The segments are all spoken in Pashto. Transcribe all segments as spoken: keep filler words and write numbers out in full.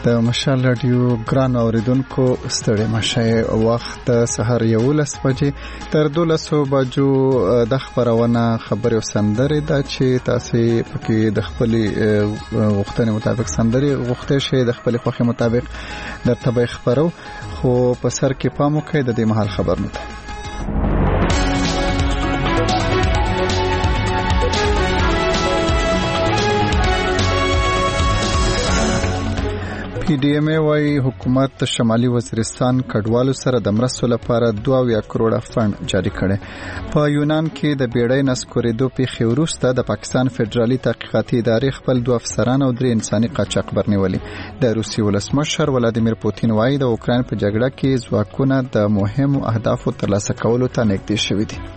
د مشال رادیو ګران اوریدونکو ستړي مشه وخت د سحر یولس بجې تر دولس بجو د خبرونه خبري او سندري دا چې تاسو پکې د خپل غوښتنې مطابق سندري غوښته شي د خپل خوخي مطابق درته به خبرو خو په سر کې پام وکړئ د دې محل خبر نه پی ډی ایم ای وايي حکومت شمالي وزیرستان کډوالو سره د مرستو لپاره دوه کروڑه فند جاری کړي. په یونان کې د بیړۍ نسکورېدو پیښې وروسته د پاکستان فدرالي تحقیقاتي ادارې خپل دوه افسران او درې انساني قاچاقبر نیولي. د روسي ولسمشر ولادیمیر پوتین وايي د اوکراین په جګړه کې ځواکونه د مهمو اهدافو ترلاسه کولو ته نږدې شوي دي.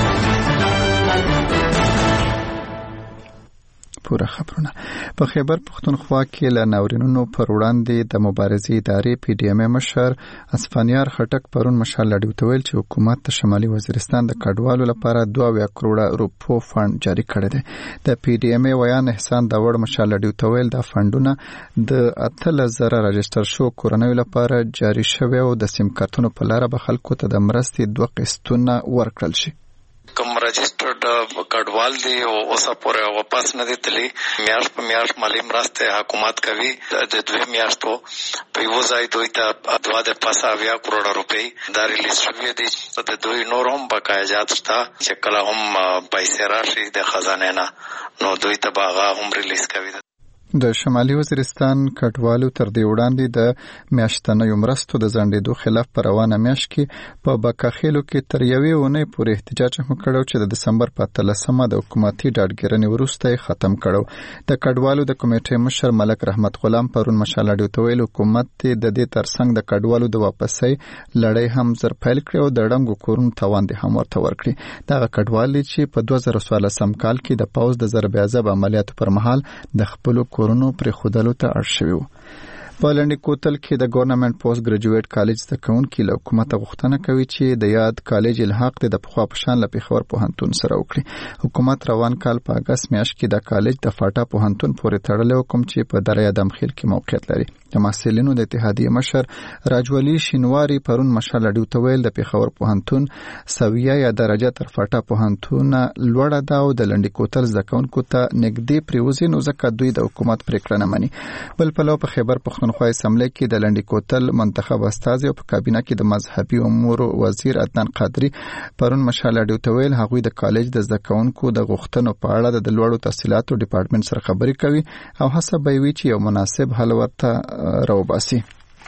پوره خبرونه په خیبر پختونخوا کې ل ناورینونو پر وړاندې د مبارزې ادارې پی ډی ایم ای مشر اسفانیار خټک پرون مشال لډیو ته ویل چې حکومت د شمالي وزیرستان د کډوالو لپاره دوه کروڑه روپو فند جاری کړی دی. د پی ډی ایم ای ویان احسان داوړ مشال لډیو ته ویل د فندونه د اتلس زره راجستر شو کورنۍ لپاره جاری شوی او د سیم کارتونو په لار به خلکو ته د مرستې دوه قسطونه ورکړل شي. کوم رجسترډ کډوال دی او اوسه پورې واپس نه دي تللی میاشت په میاشت مالی مرسته حکومت کوي د دوه میاشتو په یو ځای دوی ته دوا د پاسه اویا کروڑه روپۍ دا ریلیز شوی دي. د دوی نور هم بقایجات شته چې کله هم پیسې راشي د خزانه نه نو دوی ته باغه هم ریلیز کوي. د شمالي وزیرستان کډوالو تر دې وړاندې د میاشتنیو مرستو د ځنډېدو خلاف په روانه میاشت کې په بکاخیلو کې تر یوې اونۍ پورې احتجاج هم کړو چې د دسمبر په اتلسمه د حکومتي ډاډګیرنې وروسته ختم کړو. د کډوالو د کمیټې مشر ملک رحمت غلام پرون مشال لډیو ته ویل حکومت د دې ترڅنګ د کډوالو د واپسۍ لړۍ هم زر پیل کړو او د ډنګو کورونو توان دي هم ورته ورکړي. دغه کډوال چې په دوه زره څوارلسم کال کې د پوز د ضرب عذاب عملیاتو پر مهال د خپل کورونو پر خودلو ته اړ شوی وو. په لنډی کوتل کې د ګورنمنت پوسټ ګریجویټ کالج زده کوونکي له حکومت غوښتنه کوي چې د یاد کالج الحاق د پخوا په شان له پیښور پوهنتون سره وکړي. حکومت روان کال په اگست میاشت کې د کالج د فاټا پوهنتون پورې تړلی کوم چې په دره ادمخیل کې موقعیت لري. د محصلینو د اتحادیې مشر راجولي شینواری پرون مشال لډیو ته ویل د پیښور پوهنتون سویه یا درجه تر فاټا پوهنتون لوړه ده او د لنډی کوتل زده کوونکو ته نږدې پریوزي نو ځکه دوی د حکومت پریکړه نه مني. بل پلو په خیبر پختونخوا اسمبلی کې د لنډی کوتل منتخب استازي او په کابینه کې د مذهبي امور وزیر عدنان قادری پرون مشال لډیو ته ویل هغوی د کالج د زده کوونکو د غوښتنو په اړه د لوړو تحصیلاتو ډپارټمنټ سره خبرې کوي او هڅه به وي چې یو مناسب حل ورته راوباسي.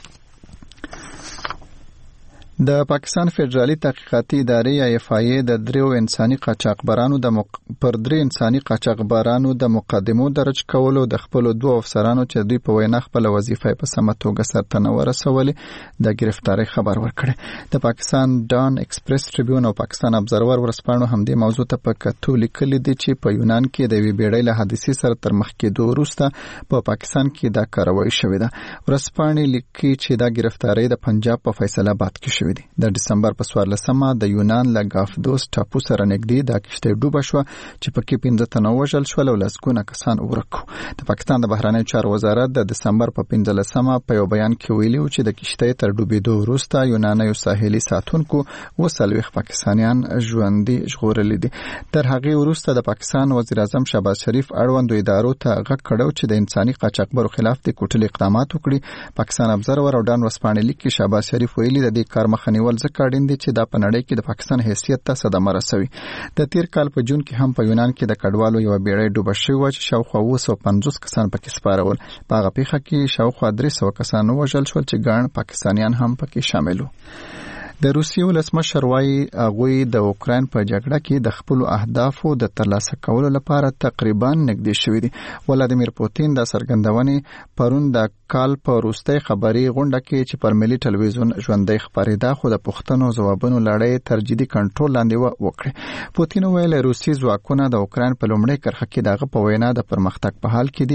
د پاکستان فدرالي تحقیقاتي ادارې یا اف آی ای د دریو انساني قاچاقبرانو د مق... پر درې انساني قاچاقبرانو د مقدمو درج کولو د خپل دوه افسرانو چې دوی په وینا خپل وظیفه په سمه توګه سرته نه ورسولې د گرفتاری خبر ورکړي. د پاکستان ډان ایکسپریس ټریبیون او پاکستان ابزرور ورسپانو هم د موضوع ته په کتو لیکلي دي چې په یونان کې د وی بیړۍ له حادثې سره تر مخ کېدو وروسته په پاکستان کې دا کاروایی شوې ده. ورسپانې لیکي چې دا گرفتاری د پنجاب په فیصل آباد کې د دسمبر په څوارلسمه د یونان له ګافدوس ټاپو سره نږدې د کشته ډوبه شو چې پکې پنځه تنه وژل شول او لسګونه کسان ورک. د پاکستان د بهرنیو چارو وزارت د دسمبر په پنځلسمه په یو بیان کې ویلي و چې د کشته تر ډوبېدو وروسته یونانیو ساحلي ساتونکو وسلويخ پاکستانیان ژوندي ژغورلي دي. تر هغه وروسته د پاکستان وزیر اعظم شهباز شریف اړوندو ادارو ته غږ کړو چې د انساني قاچاقبرو خلاف د کوټل اقدامات وکړي. پاکستان ابزرور او ډان ورسپانې لیکي شهباز شریف ویلي د دې کار مخه نیول ځکه اړین دي چې دا په نړۍ کې د پاکستان حیثیت ته صدمه رسوي. د تیر کال په جون کې هم په یونان کې د کډوالو یو بیړۍ ډوبه شوې و چې شاوخوا اوه سوه پنځوس کسان پکې سپارول. په هغه پیښه کې شاوخوا درې سوه کسان وژل شول چې ګڼ پاکستانیان هم پکې شامل وو. د روسي ولسمشر وايي هغوی د اوکراین په جګړه کې د خپل اهدافو د ترلاسه کولو لپاره تقریبا نږدې شوي دي. ولادیمیر پوتین د څرګندونې پرون د کال په وروستۍ خبري غونډه کې چې پر ملي ټلویزیون ژوندۍ خبرېده خو د پوښتنو ځوابونو لړۍ تر جدي کنټرول لاندې وکړه. پوتین ویل روسي ځواکونه د اوکراین په لومړۍ کرښه کې دغه په وینا د پرمختګ په حال کې دي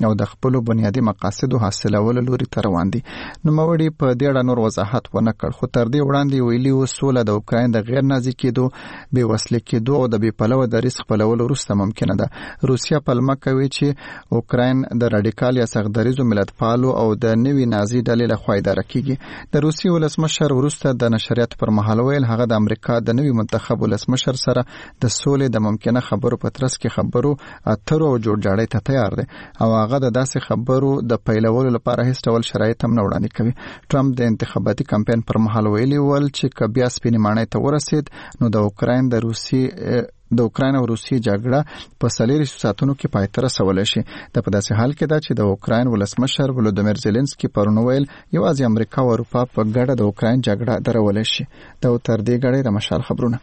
او د خپل بنیادی مقاصد حاصلولو لوري ته روان دي. نو موري په دې اړه نور وضاحت ونه کړ، خو تر دې وړاندې ویلي و سوله د اوکراین د غیر نازي کېدو، بې وسلې کېدو او د بې پلوه دریځ خپلولو وروسته ممکنه ده. روسیا پلمه کوي چې اوکراین د رادیکال یا سختدریځو ملتپالو او د نوي نازي ډلې لخوا اداره کیږي. د روسي ولسمشر وروسته د نشریات پر مهال ویل هغه د امریکا د نوي منتخب ولسمشر سره د سولې د ممکنه خبرو په ترڅ کې خبرو اترو او جوړجاړي ته تیار دی او هغه د داسې خبرو د پیلولو لپاره هیڅ ډول شرایط هم نه وړاندې کوي. ټرمپ د انتخاباتي کمپاین پر مهال ویلي ول چې که بیا سپینې ماڼۍ ته ورسید نو د اوکراین د روسي د اوکراین او روسي جګړه په څلور ساعتونو کې پای ته رسولای شي. د په داسې حال کې دا چې د اوکراین ولسمشر ولودیمیر زيلنسکي پرون ویل یوازې امریکا او اروپا په ګډه د اوکراین جګړه درولای شي. دا تر دې غړي د مشال خبرونه.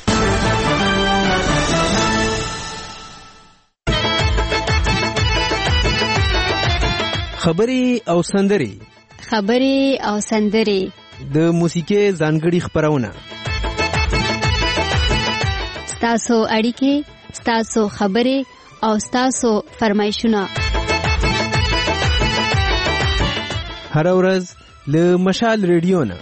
خبري او سندري خبري او سندري د موسیقي ځانګړي خبرونه، ستاسو اړیکې، ستاسو خبرې او ستاسو فرمایشونه هر ورځ له مشال ریډیو نه.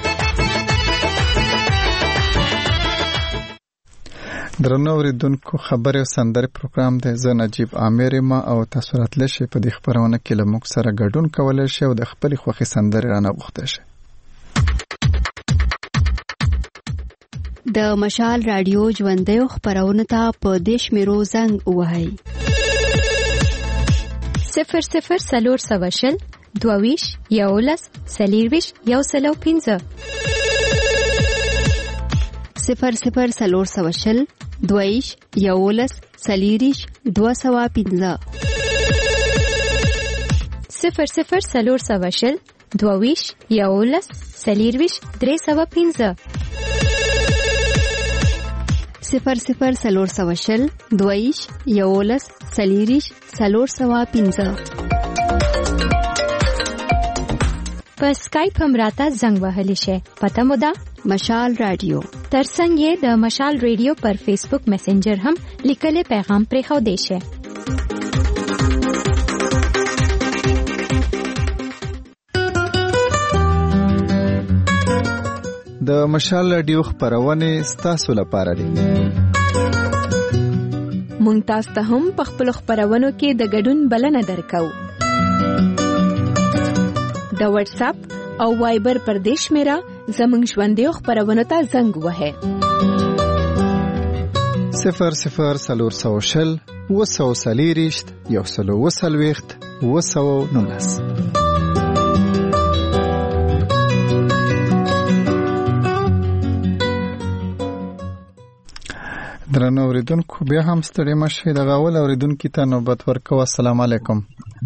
درنو اوریدونکو، خبرې او سندرې پروګرام دی. زه نجیب عامر ما او تاسو راتلی شئ په دې خبرونه کې له موږ سره ګډون کولی شئ او د خپلې خوښې سندرې رانه غوښتی شئ. د مشال رادیو ژوندیو خبرونه ته په دې شمیرو زنګ ووهئ: صفر صفر څلور سوه شل دوه ویشت یولس څلور ویشت یو سل او پنځه، صفر صفر څلور سوه شل دوه ویشت یولس څلور ویشت دوه سوه پنځه، صفر صفر څلور سوه شل دوه ویشت یولس څلور ویشت درې سوه پنځه، صفر صفر څلور سوه شل دوه ویشت یولس څلور ویشت څلور سوه پنځه. په سکایپ هم راته زنګ وهلی شئ. پته مو ده مشال رادیو. ترڅنګ یې د مشال ریډیو پر فیسبوک میسنجر هم لیکلي پیغام پرېښودی شئ. د مشال رادیو خبرونه ستاسو لپاره دي. مونږ تاسو ته هم په خپل خبرونو کې د ګډون بلنه درکو. د واتس اپ او وایبر پر دې شمیره زموږ ژوندیو خبرونو ته زنګ وهئ: صفر صفر څلور سوه شل اووه سوه څلور ویشت یو سل اووه څلوېښت اووه سوه نولس. درنو اوریدونکو، بیا هم ستړي مه شئ. دغه اول اوریدونکي ته نوبت ورکوو. السلام علیکم.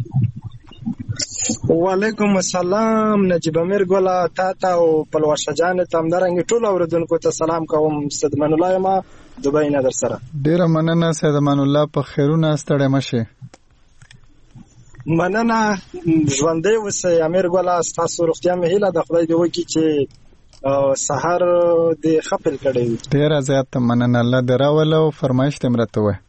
وعلیکم السلام. نجیب امیر ګوله تا ته او پلوشه جان ته همدارنګې ټولو اوریدونکو ته سلام کوم. سید امان الله یم دوبۍ نه در سره. ډېره مننه سید امان الله، په خیرونه ستړی مه شئ. مننه، ژوندی اوسئ. امیر ګوله ستاسو روغتیا مې هیله ده خدای دې وکړي چې سحر دې ښه پیل کړی وي. ډېره زیاته مننه، الله دې راوله او فرمایش دې م راته ووایه.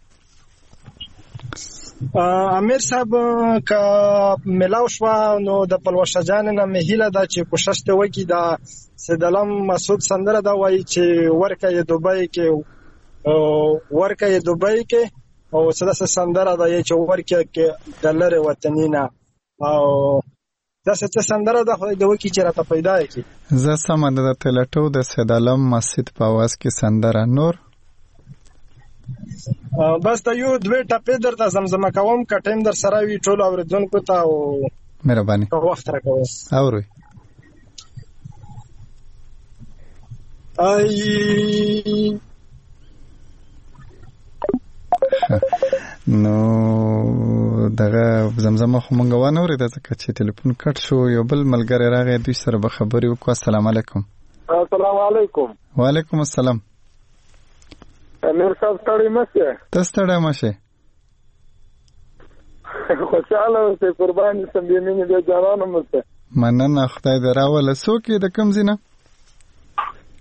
امیر صاحب که ملاو شوه نو د پلوشه جان نه مې هیله ده چې کوشش دې وکړي د سید علم مسعود سندره دا وایي چې ورکه یې دوبۍ کې ورکه یې دوبۍ کې او څه داسې سندره ده چې ورکه کې د لرې وطني نه او داسې څه سندره ده خدای دې وکړي چې راته پیدا یې کړي. زه سمه ده درته لټو د سید علم مسعود په اواز کې سندره. نور بس ته یو دوه ټپې درته زمزمه کوم که ټایم در سره وي ټولو اورېدونکو ته او مهرباني که وخت راکوئ. اورئ. ای نو دغه زمزمه خو مونږ وانه اورېده ځکه چې ټلیفون کټ شو. یو بل ملګری راغی، دوی سره به خبرې وکړو. السلام علیکم. السلام علیکم. وعلیکم السلام. امیر صاحب ستړی مه شئ. ته ستړی مه شئ. خوشحاله اوسئ، قربان شم، بې مینې بې جانانه مه شئ. مننه، خدای دې راوله. څوک یې، د کوم ځای نه؟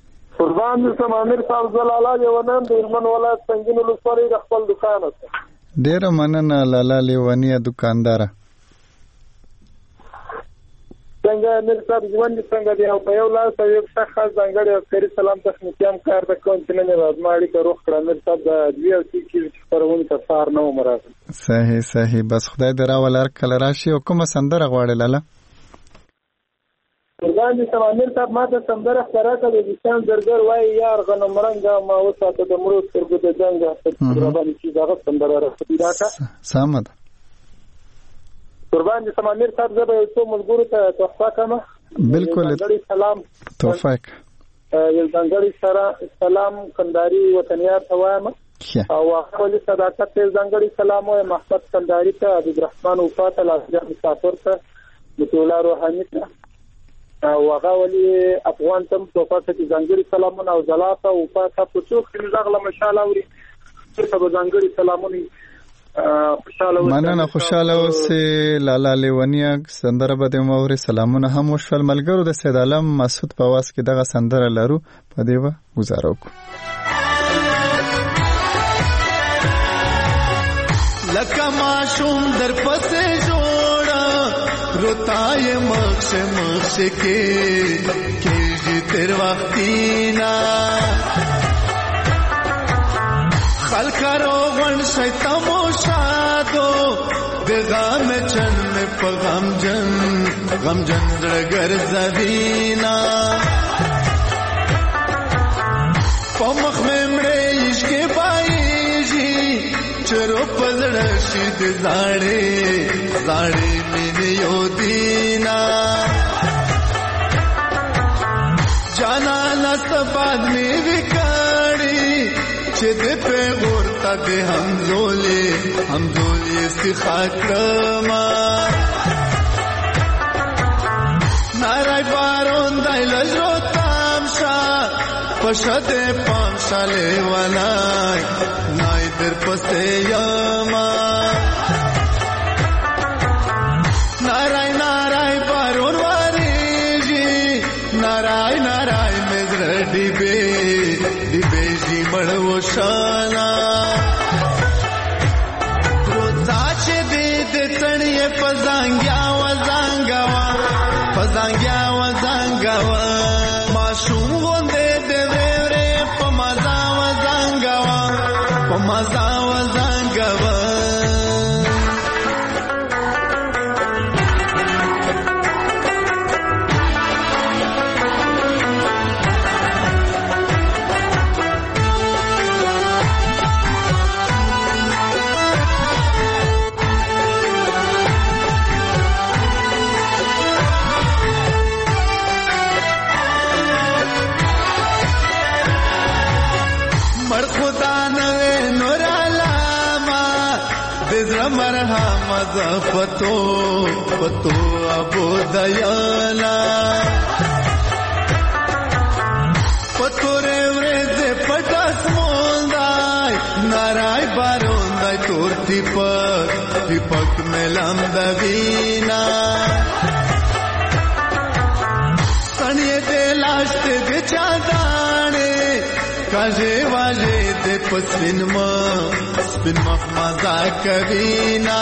قربان شم امیر صاحب، زه لالا یونان د هلمند ولایت سنګین ولسوالۍ د خپل دوکان ته. ډیره مننه لالا لیونیه دکانداره. څنګه امیر صاحب ژوند څنګه دی؟ او په یو لاس او یو ښه خاص ځانګړی عسکري سلام تخنیکیان کار د کوم چې نن راځما اړیکه روغ کړه. امیر صاحب د دوی او څه کې خبرونه ته سار نه ومراغله. صحیح صحیح. بس خدای دې راولر کله راشي. او کومه سندره غواړې لالا؟ قربان دي سم امیر صاحب ما ته سندره ښکاره کړه د انسان درګر وای یار غنم رنګه ما وساته د مړو سترګو د جنګه قربان دي چې دغه سندره راځي راکا. سمه ده. قربان دي سم امیر صاحب زه به یو څو ملګرو ته تحفه کړم. بالکل سلام تحفه یو ځانګړی سره سلام کندهاري وطنیار ته وایم او هغه ولې صداقت ته ځانګړی سلام وایم محمد کندهاري ته عبدالرحمن وفات لاسجا مسافر ته متولا روحاني ته او هغه ولې افغان تم تحفه ته ځانګړی سلامونه او زلاته وفات ته څوک چې زغله مشاله اوري څه به ځانګړی سلامونه مننه. خوشاله اوسې لالا لیونیه. سندره به د موري سلامونه هم وشول. ملګرو د سید عالم مسعود په واس کې دغه سندره لرو په دې و گزارو کو. لکه ماشوم در پسې جوړه روتای مخ مخ کې کېږي تر وختینا خلکارو غون شیطانو شادو د غم چن میں په غم جن غم جن درګر زوینا په مخ مې مړې عشق پایږي چرو پزړ شي د زاړې زاړې مې یو دینا جانا نست بعد می وکړي چې دې په ورته دې همزولې همزولې استخاکرما نارای بارون دای لجو تامشا پشته پامشاله ولای نای در پسته یما نارای نارای بارون واریږي نارای نارای مزر دی به دی به جی مړو شانا روزا چې دې د تڼې پزانګیا وزانګوا پزانګیا وزانګوا ماشوم غوندې دې وره په مزا وزانګوا په مزا وزانګوا مرحمت پتو پتو ابو دیالا پتو رے ورز پٹاس موندای نارای باروندای تور تیپک تیپک ملام دوینا سنیے دے لاشت دے چادانے کاجے واجے دے پسپن ما سپن مخ مزا کوینا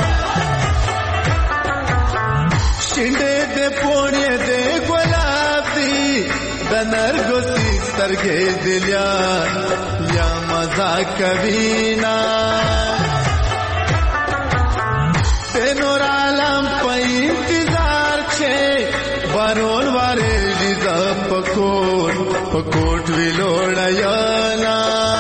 شنڈے دے پوڑیے دے گلاب دی دنرگو سی سترگے دلیا یا مزا کوینا دے نور عالم پا انتظار چھے بارون وارے جیزا پکوٹ پکوٹ ویلوڑا یانا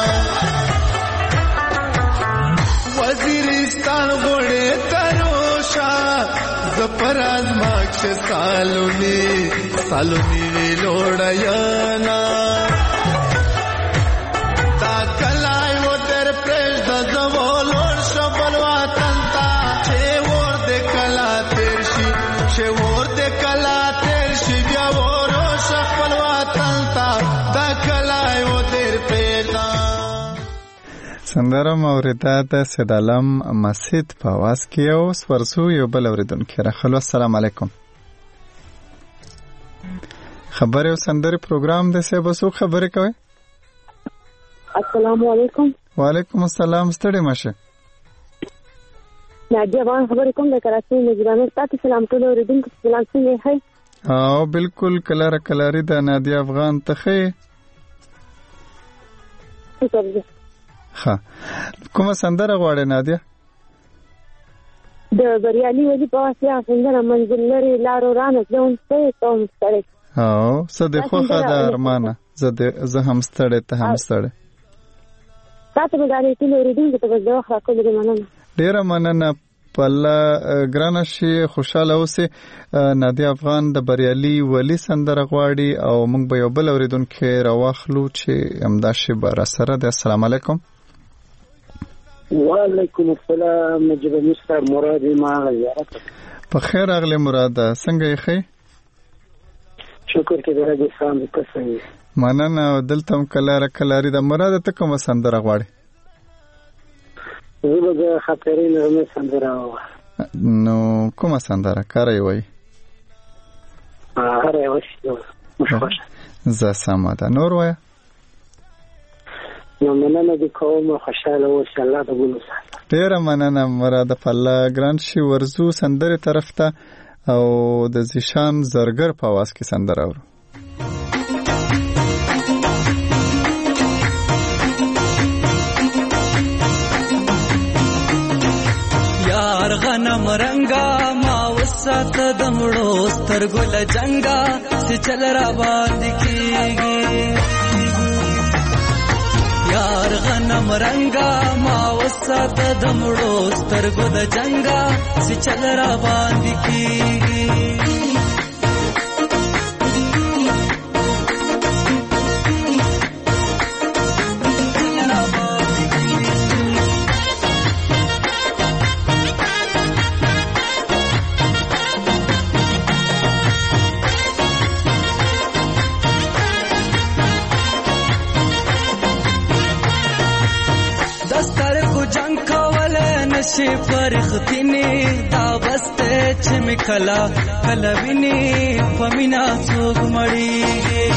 وزیرستان غوڑے تروشا زپراز ماکش سالونی سالونی ویلوڑا یانا تا کلائی و در پریش دا زوالور شبلواتن تا چھے وور دے کلا تیرشی چھے وور دے کلا تیرشی بیا وورو شبلواتن تا دا کلائی و در پیدا سندره موریده د سید عالم مسعود په आवाज کې او سپرسو یو بل اوریدونکو راخلو. السلام علیکم. خبره او سندره پروګرام د څه بسو خبره کوي؟ السلام علیکم. وعلیکم السلام. ستړي مشه. نادیه افغان خبرې کوم د کراچۍ مجرمه. تاسو سلام ټول اوریدونکو سلام څنګه یې؟ او بالکل کلاره کلاری د نادیه افغان ته ښه. ښه کومه سندره غواړې نادیه؟ د بریالي ولی په واسطه سندره منزل لري لارو رانه ځون څه کوم ستړي. او څه د خوخه د ارمانه زه د زه هم ستړي ته هم ستړي. تاسو به دا ټول اوریدونکو ته د وخت کولی مننه. ډیره مننه. پله ګرانه شي خوشاله اوسه. نادیه افغان د بریالي ولی سندره غواړي او موږ به یو بل اوریدونکو راوخلو چې امدا شي بر سره. د السلام علیکم. وعلیکم السلام. نجیب مستر مراد ما زیارت. په خیر اغله مراد څنګه یې خې؟ شکر کې درګه سلام وکړم. مننه. دلته کلاره کلاری د مراد ته کوم سندره غواړي؟ زه به خاطرې نه سندره وایم. نو کومه سندره کاری وای؟ هر یو شی مشوشه. زه سم ده. نور وای؟ نو مننه د کوم خوشاله اوسه. الله دې ګل. ډیره مننه مراد. په الله ګران شي ورزو سندره طرف ته او د زیشان زرګر په واس کې سندره اورو. غنم رنگا ما وسات دمړو سترګو لجنګا چې چل را باندې کیږي. یار غنم رنگا ما وسات دمړو سترګو د جنګا چې چل را باندې کیږي. شي فرختنی دا بسته چې مکلا کلوینی پمینا څوک مړیږي.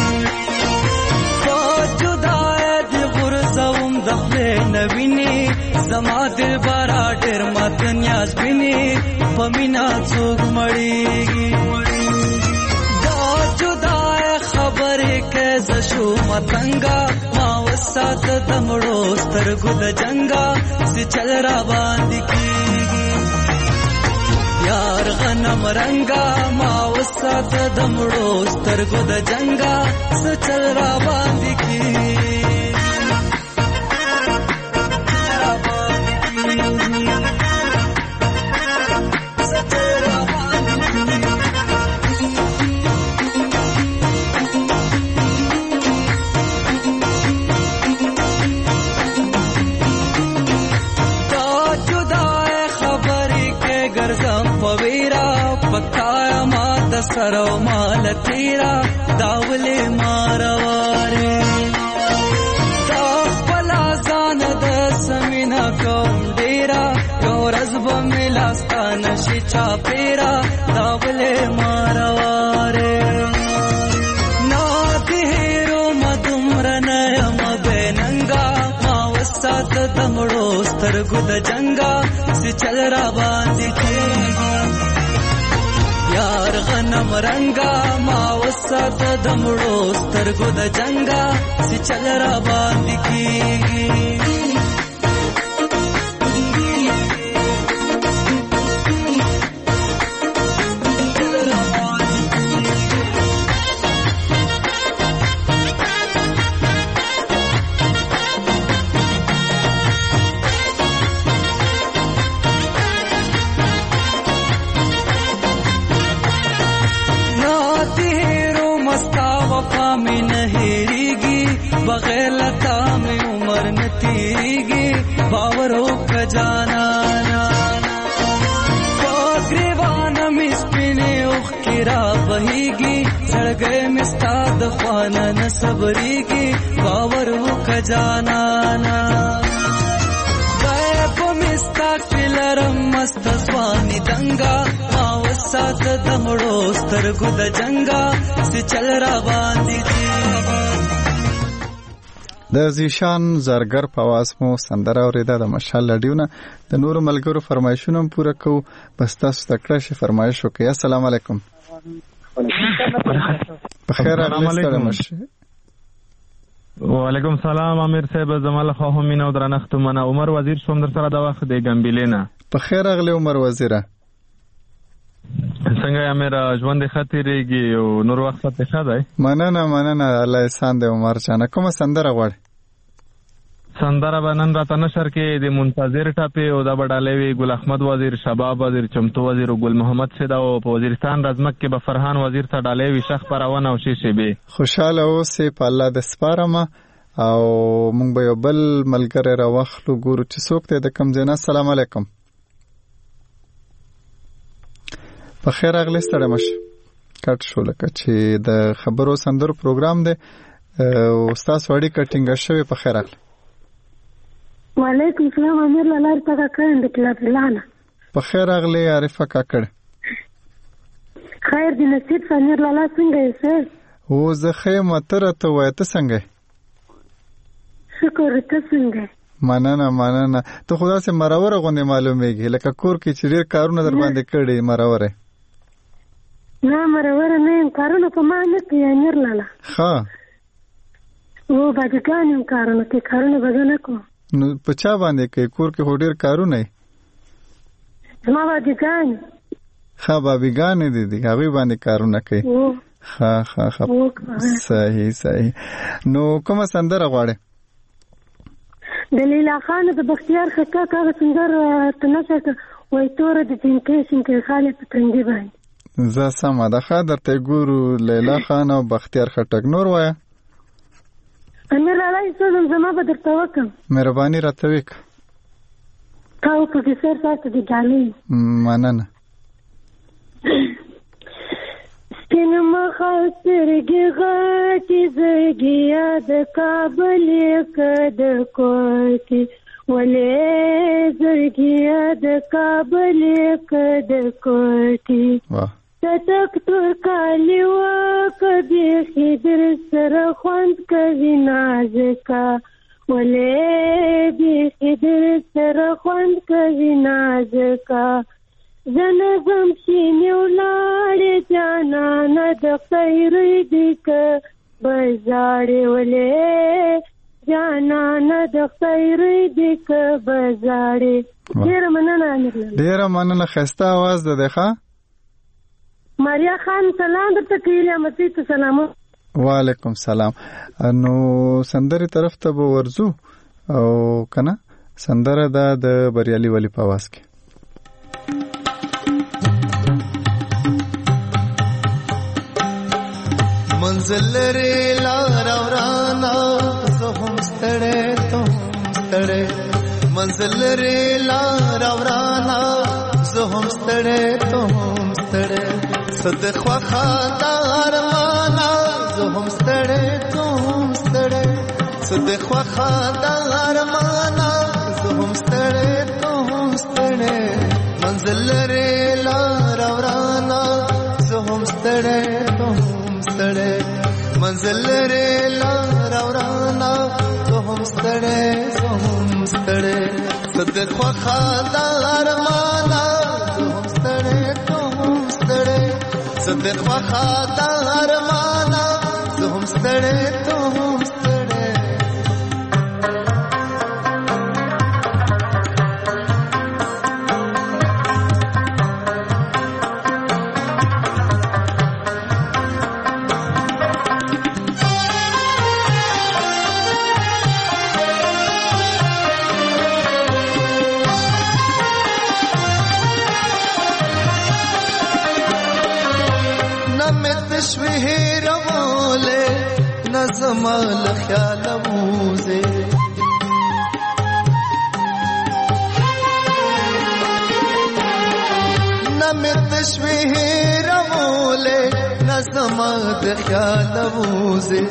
په جدای دی غرزوم د خپل نوینی زما دل بارا ډېر مات نیاز بینی پمینا څوک مړیږي. دا جدای خبرې کې ز شو متنګا ما وسات دمړو سترګو د جنګا چې چل را باندې کیږي. یار غنم رنگا ما وسات دمړو سترګو د جنګا چې چل را باندې کیږي. سرو مال تیرا داوله مارواره دا پلا ځان د سمینا کوم ډیرا یو رزب ملاستان شي چا پیرا داوله مارواره نا تیرو مدمرنه مبننګا ما وسات دمړو سترګو د جنګا چې چل را باندې کیږي. یار غنم رنگا ما وسات دمړو سترګو د جنګا چې چل را باندې کیږي. بغیر لتا میں عمر نتیگی باورو کا جانا پاگریوانا مسپنے اخ کرا بہیگی سڑگئے مستاد خوانا نصبریگی باورو کا جانا غیب مستا کلرم مست سوانی دنگا ماوسات دمڑو سترگو د جنگا سی چل را باندی دیگی. د زیشان زرګر په واس مو سندره اوریده د مشال لډیونه د نورو ملګرو فرمایشونه پوره کو. بس تاسو تکړه شي فرمایش وکړئ. السلام علیکم. بخیر راغلی مشه. وعلیکم سلام امیر صاحب، زمال خو هم مینه درنښت منه. عمر وزیر شوم در سره د وخت د ګمبلینا. بخیر راغلی عمر وزیره. څنګه امیر ژوند خاطرېږي او نور وخت ته ښه دی؟ مننه مننه، الله احسان دی عمر جان. کومه سندره غواړې؟ سندره به نن راته نشر کې د منتظر ټاپې او د بډالې وي ګل احمد وزیر، شباب وزیر، چمتو وزیر او ګل محمد سیدا او په وزیرستان رزمک کې به فرحان وزیر ته ډالې وي شخ پرونه او شي شي به خوشاله اوسې په الله د سپارمه. او مونږ به یو بل ملګری راوخلو ګورو چې څوک دی د کوم ځای نه. السلام علیکم. په خیر راغلی ستړی مشه. کټ شو لکه چې د خبرو سندرو پروګرام دی او ستاسو اړیکه ټینګه شوې. په خیر راغلی. وعلیکم السلام امیر لالار تا کاکړ د کلاب لانا. په خیر راغلی عارفه کاکړ. خیر دی نصیب امیر لالا څنګه یې سر؟ او زه خیم تر ته وای ته څنګه؟ شکر ته څنګه؟ مننه مننه. ته خدا سي مراوره غونډه معلومیږي لکه کور کې چې ډیر کارونه در باندې کړي. مراوره نه مراوره نه کارونه په ما نه کوي امیر لالا. ها او باندې کارونه کې کارونه بدل کو. نو په چا باندې کوي؟ کور کې هو ډیر کارونه ای. زما باندې ګان ها بابیګان دي دي هغه باندې کارونه کوي. ها ها ها صحیح صحیح. نو کومه سندره غواړې؟ د لیلا خان د بختیار خطا کاغه سندره تنشته وای تور د جنکیشن کې خاله پترنګي باندې. زه سم ده ښه درته ګورو. لیلا خان او بختیار خټک. نور وایه امیر لالا یې زما به درته وکم. مهرباني راته وکړه. تاو پروفیسر تاسو د ګالي. مننه. سپین مخه سترګې غټې زړګیا د کابل که د کوټې ولې زړګیا د کابل که د کوټې تک تور کالی وکه بیخي در سره خوند کوي نازکه ولې بیخي در سره خوند کوي نازکه زه نظم شینې ولاړې جانانه د خیرې دي که بزاړې ولې جانانه د خیرې دي که بزاړې. ډېره مننه. ډېره مننه. ښایسته اواز ده دی. ښه ماریا خان سلام درته کوي. مسیح ته سلام. وعلیکم سلام. نو سندرې طرف ته به ورځو او کنه سندره ده د بریالي ولی په आवाज کې. منزل لري لار ورانا زه هم ستړی ته هم ستړی. منزل لري لار ورانا زه هم ستړی ته هم ستړی. صد خوخه د ارمانا زه هم ستړی ته هم ستړی. صد خوخه د ارمانا زه هم ستړی ته هم ستړی. منزل لري لار ورانا زه هم ستړی ته هم ستړی. منزل لري لار ورانا زه هم ستړی زه هم ستړی. صد خوخه د ارمانا زه هم ستړی ته هم ستړی. صد خوخه د ارمانا زه هم ستړی ته هم ستړی. زمال خیال موزه نمی تشویه رموله نزمال خیال موزه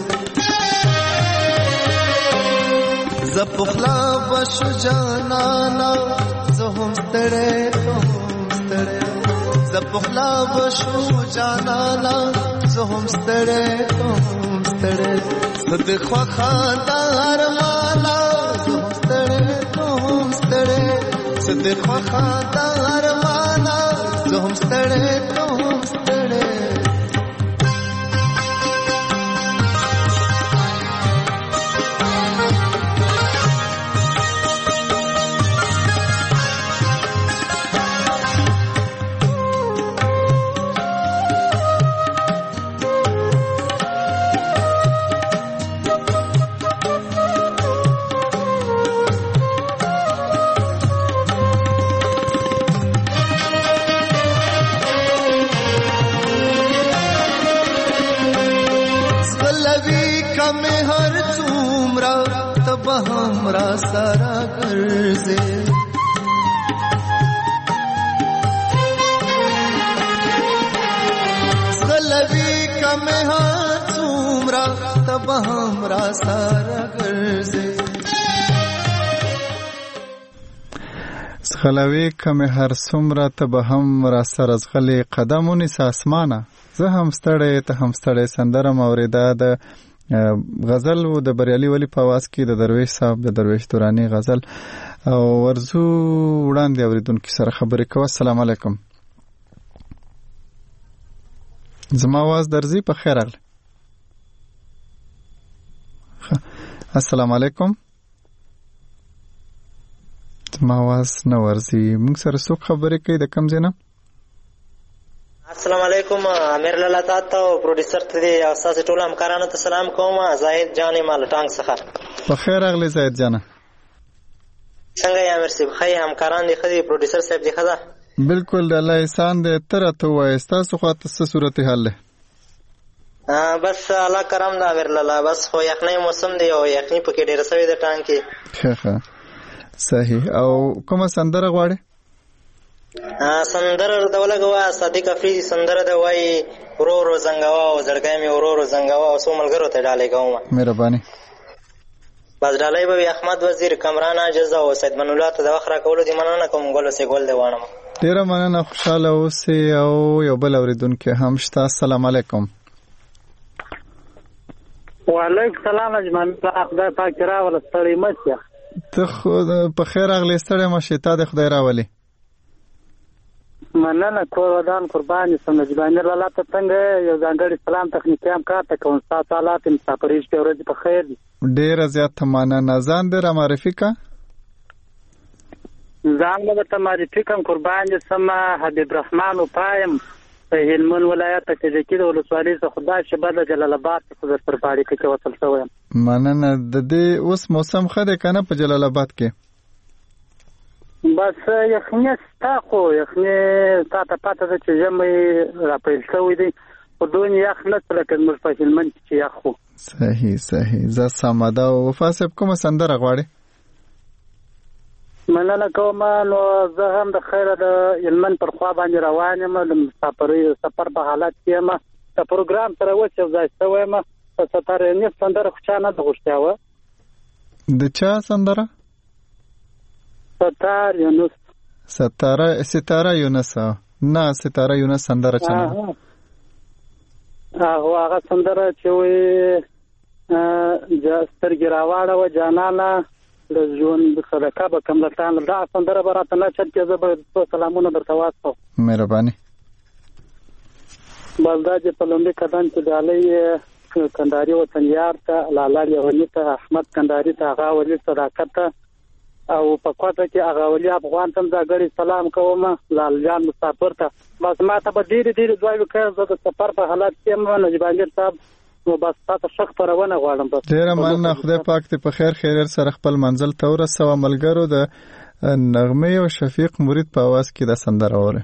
زپخلا بشو جانانا زهم ستره تهم ستره زپخلا بشو جانانا زهم ستړې کوم ستړې صدق خاندار مالا زهم ستړې کوم ستړې صدق خاندار مالا زهم ستړې کوم ستړې हमरा सारा कर्जे सलवी कम हाथ उमरा तब हमरा सारा कर्जे سخلوي کمه هر څومره ته به هم را سره زغلي قدمونه اسمانه زه هم ستړی ته هم ستړی سندره موریده د غزل و د بریالي ولی په आवाज کې د درویش صاحب د درویش تورانی غزل او ورزو وړاندې اوریدونکو سره خبرې کوم. السلام علیکم. زما आवाज درځي؟ په خیر راغلی. السلام علیکم. زما आवाज نه ورځي. موږ سره څوک خبرې کوي د کوم ځای نه؟ السلام علیکم. امیر لالا تاسو او پروډوسر ته او تاسو ټول همکارانو ته سلام کوم. زاهد جان مالټانګ څخه. په خیر راغلی زاهد جان. څنګه یې امیر صاحب؟ خی همکاران دي خدي پروډوسر صاحب دي خدا؟ بالکل د الله احسان دې تر ته وای تاسو خو تاسو صورت حل له بس الله کرم دا امیر لالا. بس خو یخنۍ موسم دی او یخنۍ پکې ډېر سوي د ټانګ کې. ښه ښه صحیح. او کومه سندره غواړي؟ سندره د ولګوا صادق افریدي سندره د وای ورو ورو زنګوا او زړګای می ورو ورو زنګوا او سو ملګرو ته ډالې کوم. مهرباني. بس ډالې به احمد وزیر کمران اجازه او سید من الله ته د وخره کولو دی مننه کوم. ګولو سي ګول دی وانم. ډیره مننه. خوشاله اوسئ. او یو بل اوریدونکو هم شته. السلام علیکم. وعلیکم السلام اجمن. خدای پاک راول ستړي مشه. ته په خیر راغلی. ستړي مشه. ته د خدای راولي. مننه. کور ودان قربان سم نجبانر الله ته څنګه یو ځانګړي سلام تخنیکی هم کار ته کوم. تاسو حالات مسافرېش په ورځ په خیر دي. ډیره زیات مننه. ځان دې را معرفي کا؟ ځان به ته معرفي کوم قربان سم. حبیب الرحمن او پایم په هلمند ولایت کې د کېد ولسوالۍ څخه خدای شبد جلال آباد څخه در پر باندې کې وصل شوم. مننه. د دې اوس موسم خده کنه په جلال آباد کې؟ بس یخنی ستا خو یخنی تا ته پاته ده چې ژمی را پیل شوی دی خو دون یخ نشته لکه زموږ په هلمند کې چې یخ خو. صحیح صحیح. زه سمه ده. وفا صاحب کومه سندره غواړې؟ مننه کوم. نو زه هم د خیره د هلمند پر خوا باندې روان یم. د مسافرۍ سفر په حالت کې یم. د پروګرام سره اوس یو ځای شوی یم. په ستاره یونس سندره خو چا نه ده غوښتې وه. د چا سندره؟ ستاره یونس. ستاره ستاره یونس. نه ستاره یونس سندره چا نه. هغه هغه سندره چې وي سترګې راواړوه جانانه د ژوند صدقه به کوم لټان. دا سندره به راته نه چل کې زه به سلامونه درته واستوم. مهرباني. بس دا چې په لومړي قدم کې ډالۍ کندهاري وطنیار ته لالا یوني ته احمد کندهاري ته هغه ولي صداقت ته او په کوټه کې هغه ولي افغان ته ځګړي سلام کوم. لال جان مسافر ته بس ما ته به ډېرې ډېرې دعاوې وکړې. زه د سفر په حالت کې یم نجیبانګر صاحب. نو بس تاسو شخ پرونه غواړم. بس ډېره مننه. خدای پاک دې په خیر خیر سره خپل منزل ته ورسوه. ملګرو د نغمه او شفیق مرید په आवाज کې د سندره اوره.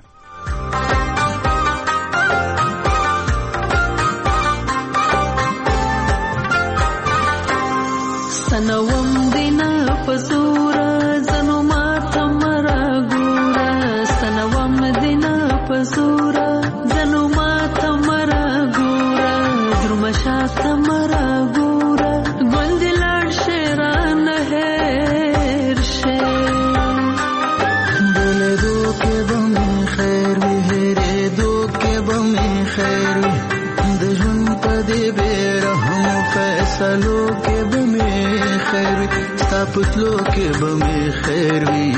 سنوم دینا پزورا زنو ما تمرا ګورا. سنوم دینا پزورا زنو ما تمرا ګورا. درمشا تمرا ګورا. ګوندلار شیران هر شه دل دو کې دم خیر مهره خیر وي ستا پتلو کې به مې خیر وي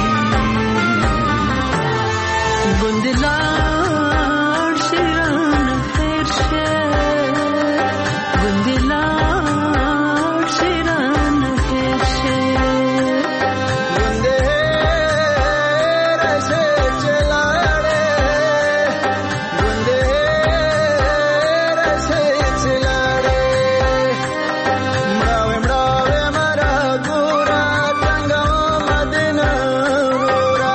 ګوندې لاړ شي رانه هېر شي ګوندې لاړ شي رانه هېر شي ګوندې هېره شي چې لاړې ګوندې هېره شي چې لاړې مړاوې مړاوې مره ګوره څنګه مدینه ګوره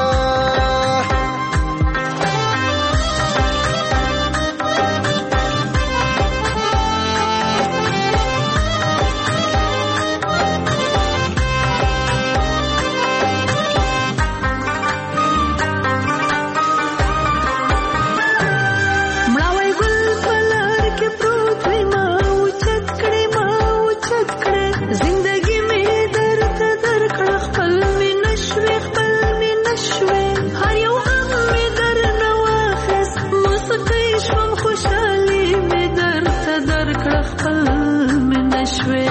مړاوی ګل په لار کې پروت وي ما اوچت کړې ما اوچت کړې زندګي مې درته درکړه خپل مې نشوې خپل مې نشوې هر یو غم مې درنه واخیست موسیقۍ شوم خوشحالي مې درته درکړه خپل مې نشوې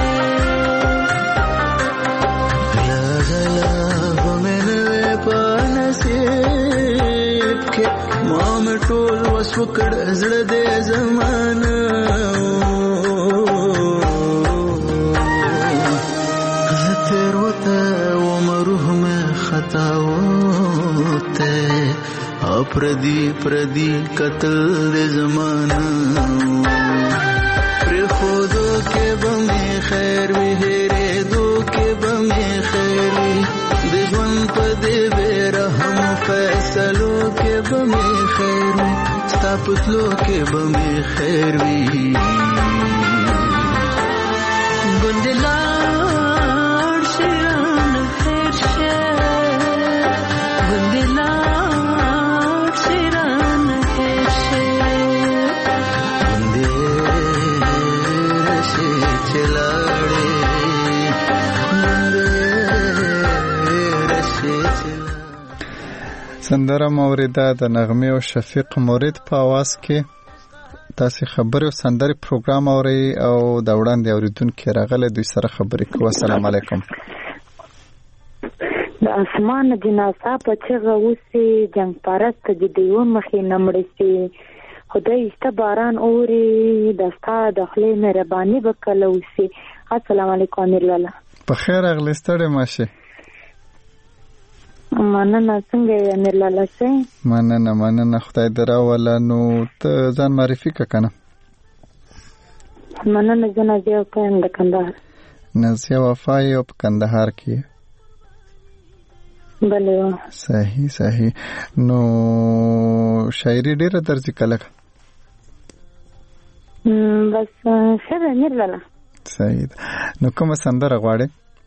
غلا غلا به مې نه وې په نصیب کې ما مې ټول وس وکړ زړه دې زمانه زه تېروته وم روح مې خطا وته او پردي پردي قتل دې زمانه پرېښودو کې به مې خیر وي هېرېدو کې به مې خیر وي د ژوند په دې بې رحمو فیصلو کې به مې خیر وي ستا پتلو کې به مې خیر وي ګوندې لاړ شي رانه هېر شي ګوندې لاړ شي رانه هېر شي ګوندې هېره شي چې لاړې ګوندې هېره شي چې سندره موریده د نغمه او شفیق مورید په आवाज کې تاسو خبرې او سندري پروګرام اوري او د وړاندې اوریدونکو راغله دوی سره خبرې کوو. السلام علیکم. د اسمان جنازه په چغه وسی جنگ پرست د دیو مخې نمړې سي خدای است باران اوري د ستا د خلې مهرباني وکړه وسی. السلام علیکم لاله. په خیر اغلی ستړي ماشه. مننه څنګه یې امیر لاله سي؟ مننه مننه خدای دراوله. نو ته ځان معرفي که کنه؟ مننه زه نازیه وفا یم د کندهار. نازیه وفا یې او په کندهار کې؟ بله. صحیح صحیح. نو شاعري ډېره درځي کله؟ بس ښه ده امیر لاله. صحیح ده. نو کومه سندره غواړې؟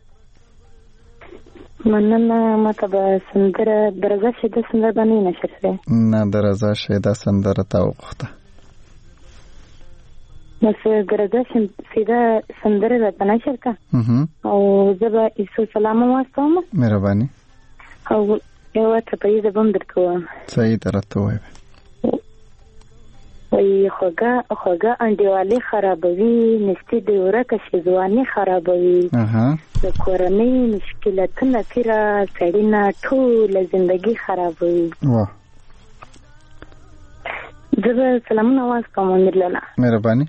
مننه ماته به سندره د رضا شیده سندره به نه وي نشر شوې؟ نه د رضا شیده سندره تا وغوښته. بس د رضا شیده سندره راته نشر که او زه به عیسو سلام هم واستوم. مهرباني. او یوه ټپیزه به هم درته ووایم. صحیح ده راته ووایه. وایي خوږه خوږه انډیوالي خرابوي نستي د ورکه شي ځواني خرابوي د کورنۍ مشکلتونه پیره سړي نه ټوله زندګي خرابوي. زه به سلامونه واستوم امیر لاله. مهرباني.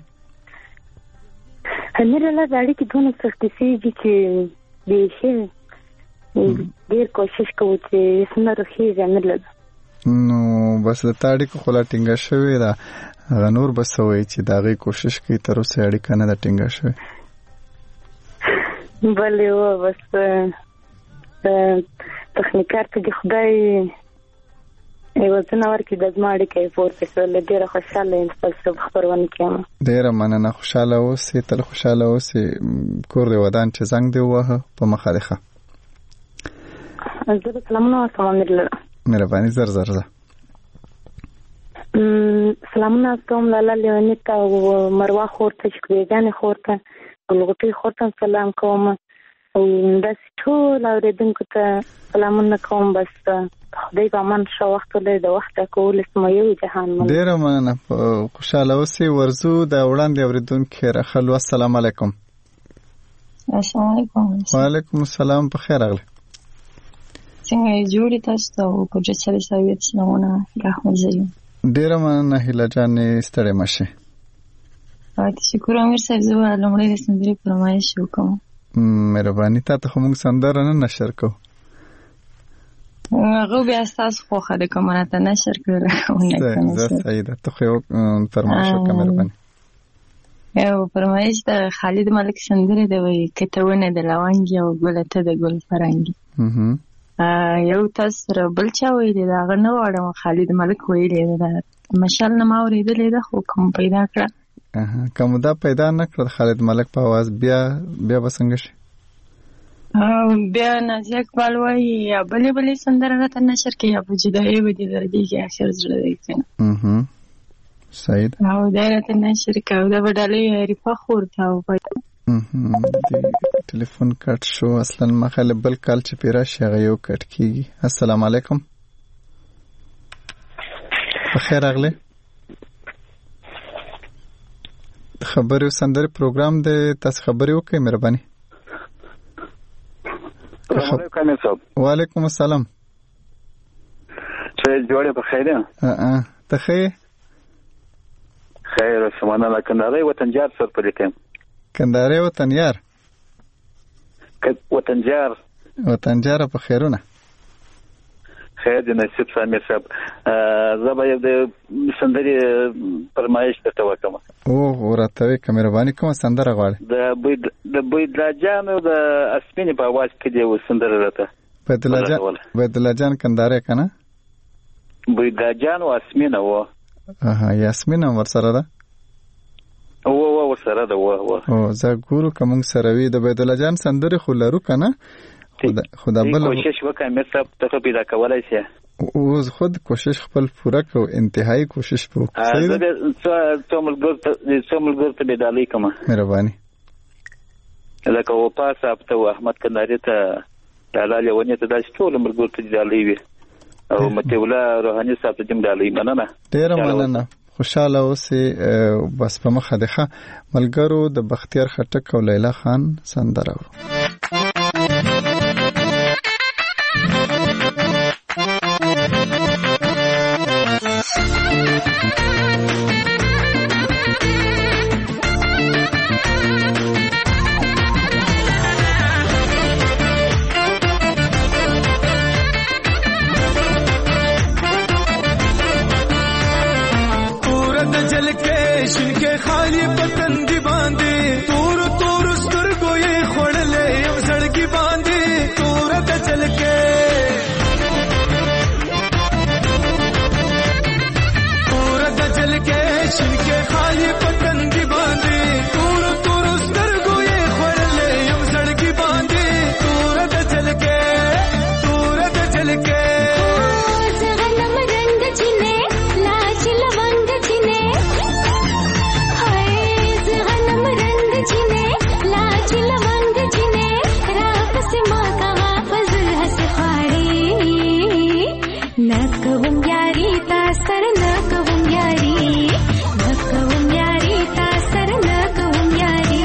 امیر لاله د اړیکې دونه سختې سېږي چې بیخي ډېر کوشش کوو چې څنګه روښېږي امیر لاله. نو بس د تا اړیکه خو لا ټینګه شوې ده هغه نور به څه وایي چې د هغې کوشش کوي تر اوسه اړیکه نه ده ټینګه شوې؟ بلې و بس تخنیکار ته دې خدای عوضونه ورکړي د زما اړیکه یې پورته کړله. ډېره خوشحاله یم ستاسو خپرونه کې یم. ډېره مننه. خوشحاله اوسې تل خوشحاله اوسې. کور دې ودان چې زنګ دې ووهه په مخه دې ښه. زه به سلامونه واستوم امیر لاله. مهرباني. زر زر زه سلامونه واستوم لاله لیوني ته او مروه خور ته شکرېګانې خور ته ګلغوټۍ خور ته سلام کوم او داسې ټول اورېدونکو ته سلامونه کوم. بس خدای په امان ښه وخت ولرئ. د وخت راکولو سمه یو جهان مننه. ډېره مننه. خوشحاله اوسئ. ورځو د وړاندې اورېدونکي راخلو. السلام علیکم. السلام علیکم. وعلیکم السلام. په خیر راغلی. څنګه یې جوړې تاسو ته او په جسر سویت سلامونه رحمت زیم. ډیره مننه هیله جانې ستړې مشه. تشکر امیر صاحب. زه لومړی د سندرې فرمایش وکم. مهرباني. تا ته خو موږ سندره نه نشر کوو. هغه بیا ستاسو خوښه ده که ما ته نشر کړل. زه صحیح ده. ته خو یو فرمایش وکړه مهرباني. یو فرمایش د خالد ملک سندرې ده وایي که ته ونه د لونګ او ګله ته د ګل فرنګي. یو تاسو سره بل چا ویلې ده هغه نه غواړم خالد ملک ویلې ده مشال نه ما اورېدلې ده خو کوم پیدا کړه. کوم دا پیدا نه کړ خالد ملک په आवाज بیا بیا به څنګه شي؟ بیا نازیه اقبال وایي یا بلې بلې سندره راته نشر کړي یا په جدایي به دې دردېږي اخر زړه دی کنه. صحیح ده. او دا راته نشر کړه دا به ډالۍ عریفه خور ته وپایده. ټلیفون کټ شو. اصلا مخاله بل کال چې پیرا شي هغه یو کټ کیږي. السلام علیکم. بخیر راغلی. خبرې سندرې پروګرام دی. تاسو خبرې وکړئ مهرباني. وعلیکم السلام. څه جوړه په خیر ده؟ ا ته خیر خیر سمانه لا کنداري وطنجار سر په لیکم. کنداري وطنجار وطنجار وطنجار په خیرونه. خیر دې نصیب سامي صاحب. زه به د سندرې فرمایش ته وکم. او ورته کوم مهرباني کوم سندره غواړي؟ د بيد د بيدلاجان او د اسمنې په आवाज کې دی سندره راته. بيدلاجان بيدلاجان کنداري کنه؟ بيدلاجان او اسمنه و. اها یاسمینه ورسره ده؟ او او ورسره ده و. او زه ګورو کوم سره وی د بيدلاجان سندره خو لرو کنه؟ خدا خدا بل کوشش وکړم مې صاحب ته پیدا کولای شي. او خود کوشش خپل پوره کو انتهایی کوشش وکړو. صحیح ده. څو ملګر ته څو ملګر ته بدالي کوم. مهرباني. لکه و پاس صاحب ته احمد کنداري ته دلاله ونی ته داس ټول ملګر ته بدالي وي او مته ولا روحاني صاحب ته جمع دالي مننه. ډیر مننه. خوشاله اوسې. بس په مخه ده ملګرو د بختیار خټک او لیلا خان سندره. خالی پتن دی باندې تور تور سترګو یې خړلې یم زړګي باندې تور د چل کې تور د چل کې شنکه خالی پتن دی باندې تور تور سترګو یې خړلې یم زړګي باندې تور د چل کې تور د چل کې زغنم رنگ چینه لاج لونگ چینه لاج لونگ جنے راک سے ماں کہا فضل ہس خاڑی نہ کہوں یاری تاثر نہ کہوں یاری نہ کہوں یاری تاثر نہ کہوں یاری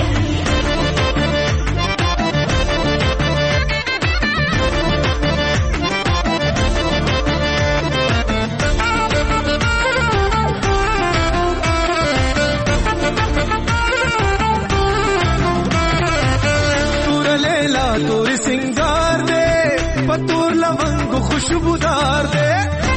तोर सिंगार दे पतूर लवंग खुशबूदार दे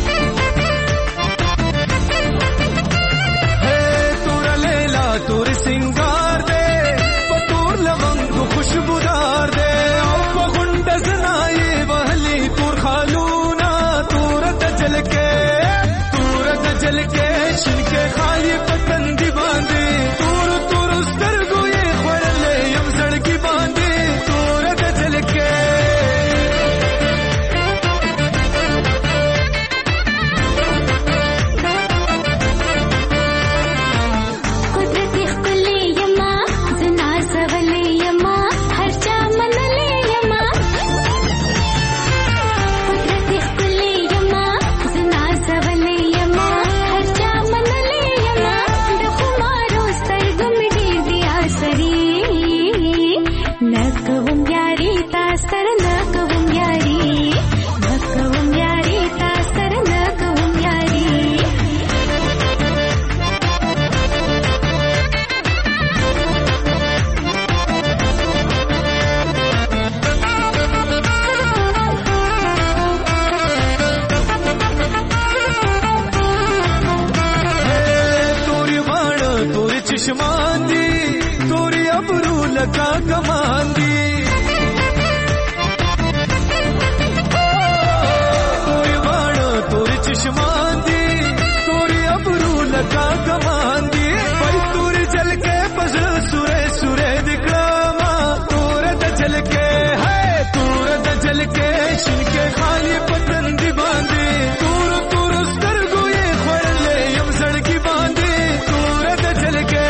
हे तोरा लेला तोर सिंगार दे पतूर लवंग खुशबूदार दे ओ गुंड जनाए वहली तोर खालूना तोर दजल के तोर दजल के शिनके खाली पतन दी बांधे तोर तोर स्तरगो ये खड़ले यम सड़की बांधे तोर दजल के کمان دی توری باڼه توری چشمان دی توری ابرو لکا کمان دی پای توری جلکه پزړه سوره سوره دکړما تور د جلکه ہے تور د جلکه شینکه خالی پتن دی باندې تور تور سترګو یې خړلې یم زړګي باندې تور د جلکه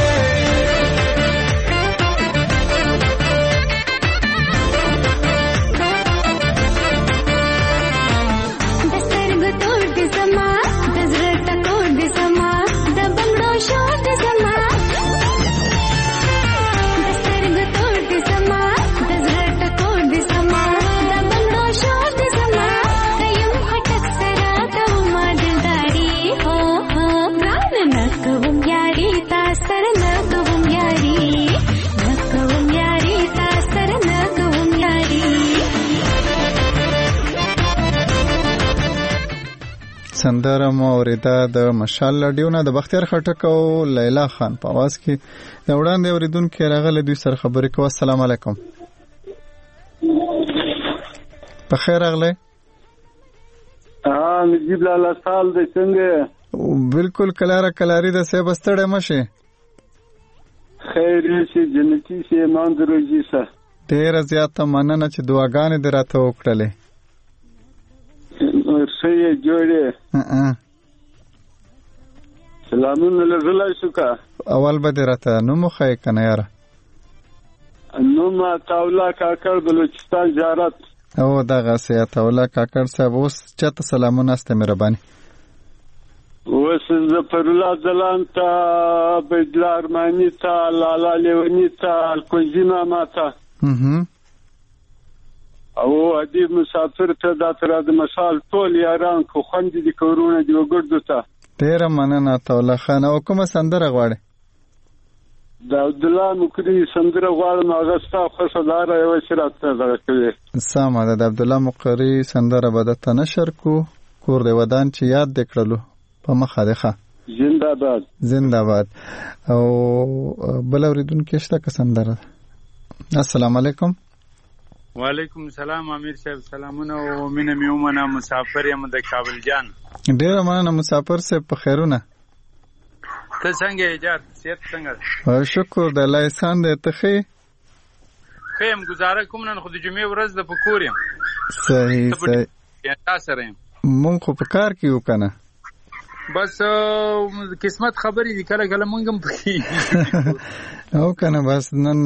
سندره مو اوریده د مشال لډیونه د بختیار خټک او لیلا خان په आवाज کې د وړاندې اوریدونکو راغله دوی سره خبرې کوي. السلام علیکم. په خیر راغله. ها نجیب لاله سال د څنګه بالکل کلاره کلاری د سه بستړې مشه خیر شي جنتی شي مان دروځي سه ډیر زیاته مننه چې دعاګانې دراته وکړلې. ورسې جوړې سلامونه لږلای شو کا اول به درته نو مخه کنه یار نو ما تاولا کاکړ بلوچستان زیارت او دغه سه تاولا کاکړ صاحب اوس چته سلامونه است مهرباني اوس زفر الله دلان ته بدلار مانی ته لالا لیونی ته الکوزینا ماته هم او ادیب مسافر ته دا تر د مشال ټول یاران کو خوندې د کورونه دی وګړو ته ډیر مننه توله خان. او کومه سندره غواړي؟ دا عبد الله مقری سندره غواړم هغه ستا خوشدار یو شرات ته درکوي. سمه ده د عبد الله مقری سندره به د تنشر کو کور دی ودان چې یاد دکړلو په مخه ده. زنده باد زنده باد. او بل اوریدونکو شته که سندره. السلام علیکم. وعلیکم السلام امیر صاحب سلامونه او مینه میومنه مسافر یم د کابل جان. ډیر مننه مسافر صاحب په خیرونه. ته څنګه ایجاد صحت څنګه؟ شکر د الله احسان دې ته خې خیم گزاره کوم نن خو د جمعې ورځ د پکور یم. صحیح صحیح. یا تاسو ریم مونږ خو په کار کې یو کنه بس قسمت خبرې دي کله کله مونږ هم پکې او کنه بس نن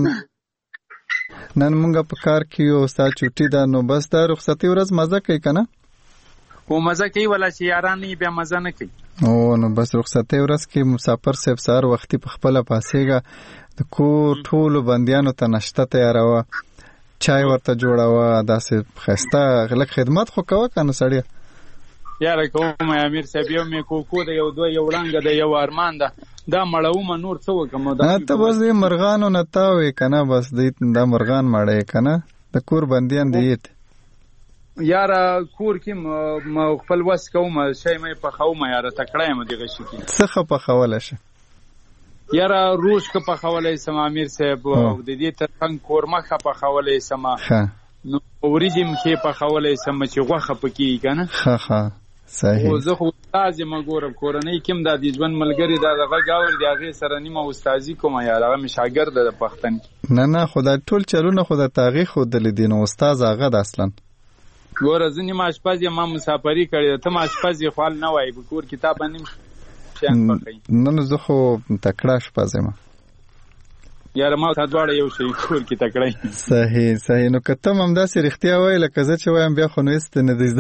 نن مونږه په کار کې یو ستا چوټي ده نو بس دا رخصتي ورځ مزه کوي کنه او مزه کوي ولا چې یاران نه بیا مزه نه کوي. او نو بس رخصتي ورځ کې مسافر صاحب سار وختي په خپل پاسېګه د کور ټولو بندیانو ته نشته تیاروه چای ورته جوړاوه داسې خسته غلک خدمت خو کوه کنه سړی یاره کوم امیر صاحب یو مې کوکو د یو دوه یو وړانګه د یو ارمان ده دا مړوم نور څه وکم دا ته بس دې مرغانو نه تاوي کنه بس دې دا مرغان مړې کنه د کور بنديان دیت یاره کور کې م خپل وس کوم شي مې په خومه یاره تکړه مې دغه شي کې څه په خوله شه یاره روش که په خوله سم امیر صاحب د دې ترڅنګ کورمه په خوله سم نو اوریجم کې په خوله سم چې غوخه پکې کنه ها ها صحیح. او زه خو استاد یم ګورم کورنۍ کوم د دې ژوند ملګری دا دغه گاور دی هغه سره نیمه استادي کوم یاره هغه مشاګرد د پښتن نه نه خدای ټول چلونه خدای تاریخ خود دل دین استاد هغه د اصلا ګور ځنی ما شپږ ما مسافری کړی ته ما شپږ خپل نه وای په کور کتاب باندې شان پخې نه نه زه خو تکړه شپږ ما یاره ما ته دواړه یو شی کور کې تکړه. صحیح صحیح. نو کته هم داسې رښتیا وای لکه زه چې وایم بیا خو نو است نه دی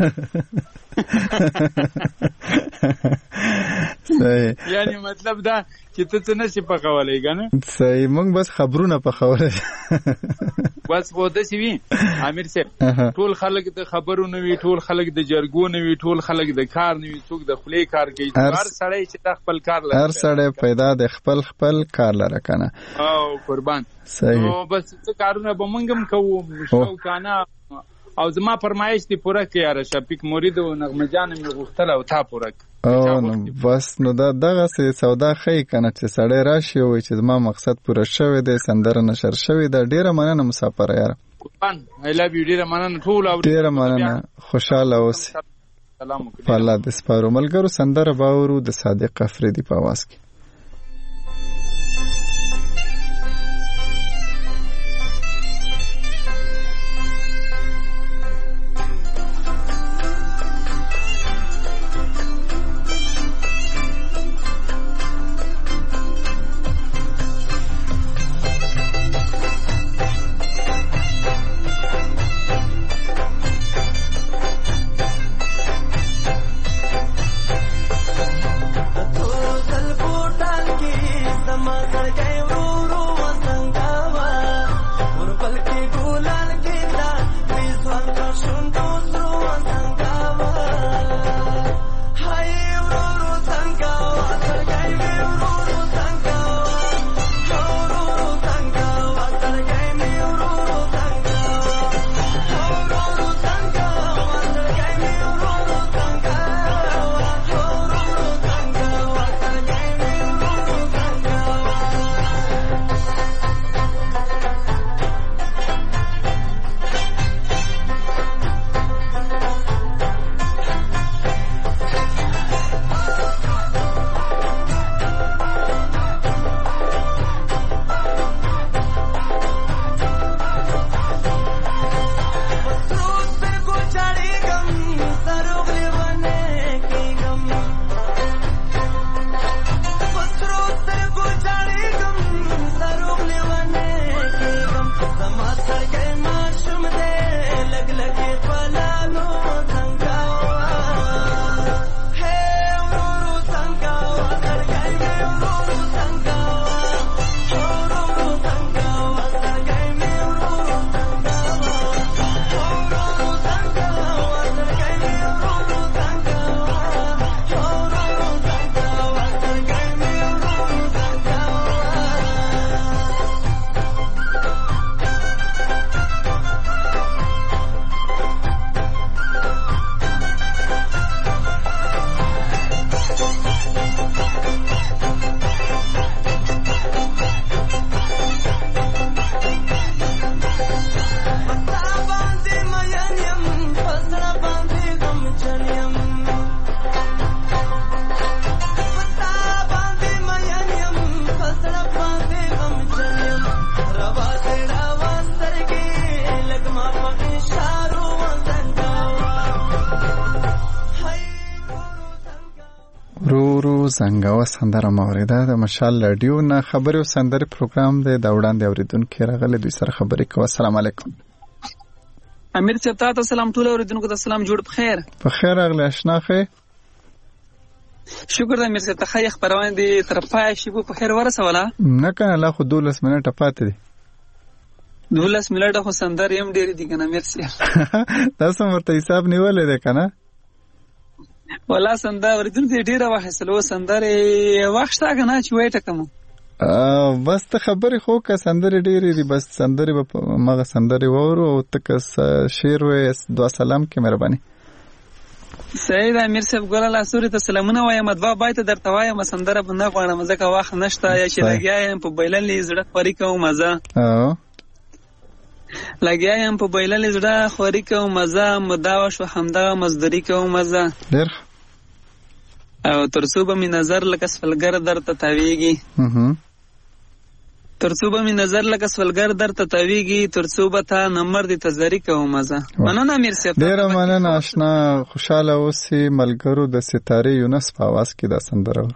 صحیح. یعنی مطلب دا چې ته څه نشي پخولای کنه صحیح. موږ بس خبرونه پخولای بس خو د سی وی امیر صاحب ټول خلک د خبرونه وی ټول خلک د جرګونه وی ټول خلک د کار نه وی څوک د خپل کار کوي هر سړی چې د خپل کار لري هر سړی پیدا د خپل خپل کار لره کنه او قربان. صحیح. نو بس څه کارونه به موږ هم کوو شو کنه او زما فرمایش دی پوره کړه یاره شفیق مرید او نغمه جان مې غوښتل او تا پوره او نو بس نو دا دغه سودا خی کنه چې سړی راشي او چې زما مقصد پوره شوی دی سندره نشر شوی دا ډیره مننه مسافر یاره قربان I love you ډیره مننه ټول او ډیره مننه خوشاله اوسئ سلام وکړه په الله د سپارو ملګرو سندره باورو د صادق افریدي په आवाज کې زنګاوه سندره موریده د مشال رادیو نه خبري او سندري پروګرام دی دا وړاندې اوریدونکو راغله دوی سره خبرې کوي. السلام علیکم امیر صاحب تاسو سلام ټول اوریدونکو ته سلام جوړ بخیر په خیر اغله آشنا خې شکر د امیر صاحب ته خیر خبرونه دي تر پای شي په خیر ورسوله نه کنه لا خو دولس منټه پاتې دي دولس منټه خو سندر يم ډېر دي کنه امیر صاحب تاسو مرته حساب نیولې ده کنه ولا سندر ورته ډیره واحسلو سندر وخت کنه چې وای ټکم ا بس ته خبرې خو کا سندر ډیره دي بس سندر په مغه سندر وورو او تک شعر و دعا سلام کې مهرباني سید امیر صاحب ګل الله سوري ته سلامونه وایم دوا بایت درته وایم سندر بنه غواړم ځکه واخ نشته یا چې لګیایم په بیللې زړه خوري کوم مزه اه لګیایم په بیللې زړه خوري کوم مزه مداوا شو حمدا مزدوري کوم مزه ډیر او ترڅوبه می نظر لکه سفلګر درته تاویږي ترڅوبه می نظر لکه سفلګر درته تاویږي ترڅوبه تا نمبر دي تزری کوم مزه مننه امیر صاحب ډیر مننه آشنا خوشاله اوسې ملګرو د ستاره یونس په आवाज کې دا سندره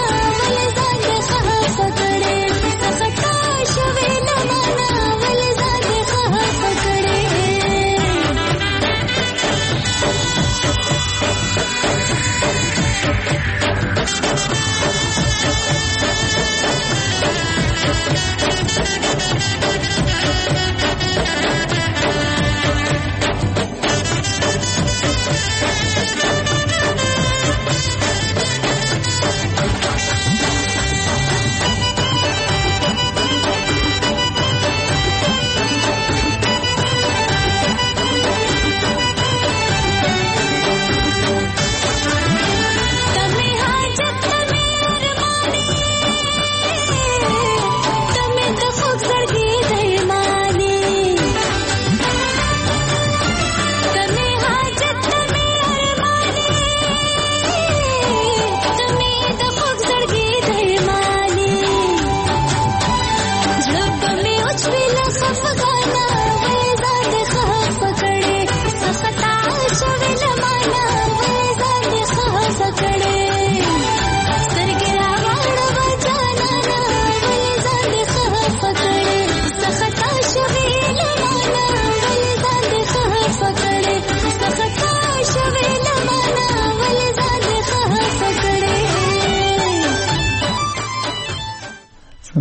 Well,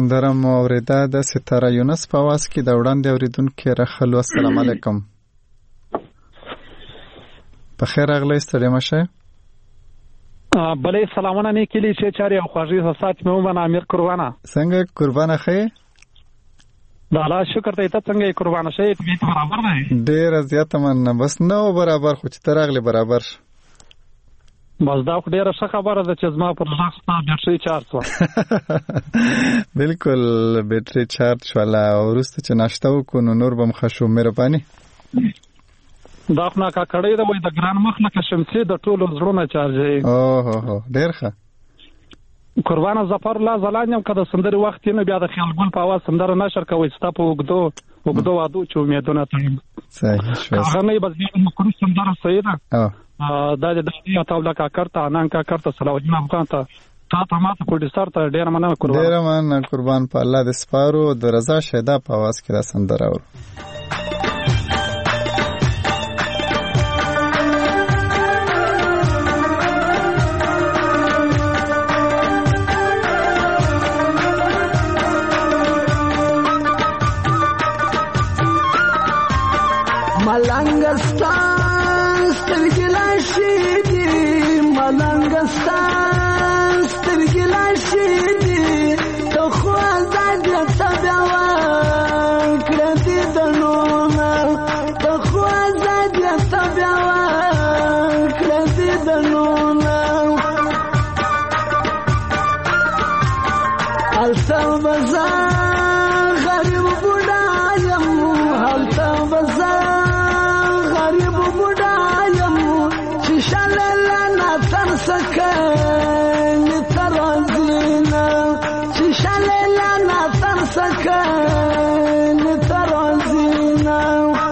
سندره مو اوریده د ستاره یونس په आवाज کې د وړاندې اوریدونکو راخلو. السلام علیکم. په خیر راغلی ستړي مشه. بلې سلامونه نه کلی چې چاري او خوږی حسات مې ومنه امیر قربانه. څنګه قربانه خې؟ د الله شکر ته ته څنګه قربانه شې ته برابر نه. ډېر زیاته مننه بس نو برابر خو چې تراغلی برابر. بس دا خو ډیره ښه خبره ده چې زما پر لاس ته بیټري چارج شوه. بالکل بیټري چارج شوله او وروسته چې ناشته وکړو نو نور به م ښه شو. مهرباني. دا خو ناکا کړی ده وایي د ګران مخ لکه شمسې د ټولو زړونه چارجوي. اوهو ډېر ښه. قربانه ظفر الله ځلان یم که د سندرې وخت یې نو بیا د خیال ګل په اواز سندره نشر کوئ ستا په اوږدو اوږدو وعدو چې امیدونه تړم. صحیح شو. هغه نه یې بس بیا د مکروه سندره صحیح ده. دا د دې عطاوله کاکړ ته انان کاکړ ته صلاح الدین افغان ته تا ته ماته پروډوسر ته ډېره مننه قربان. ډېره مننه قربان په الله دې سپارو. د رضا شیدا په اواز کې دا سندره اورو. ملنګستان سترګې لاشي دي ملنګستان سترګې لاشي دي ته خو آزاد یې څه بیا وکړه دې د نومه ته خو آزاد یې څه بیا وکړه دې د نومه هلته به زه غریب بوډا یم هلته به زه سکن ترازینا ششالیلا ناتر سکن ترازینا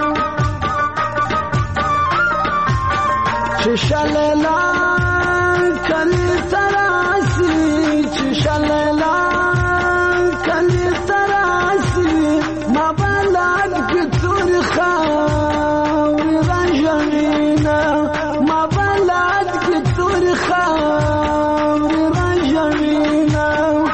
ششالیلا کلی تراسی ششالیلا کلی تراسی ما بلد که توری خواهی رنجمینا ما بلد که توری خواهی رنجمینا